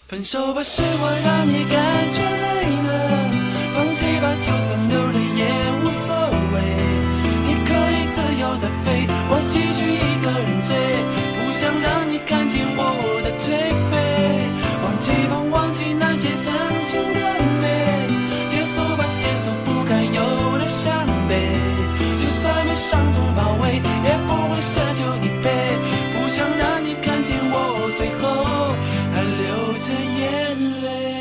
分手吧，是我让你感觉累了，放弃吧，就算流泪也无所谓。你可以自由的飞，我继续一个人追，不想让你看见我的颓废。忘记吧，忘记那些曾经的美，结束吧，结束不该有的伤悲。就算被伤痛包围，也不会奢求你陪，不想让你看见我最后还流着眼泪。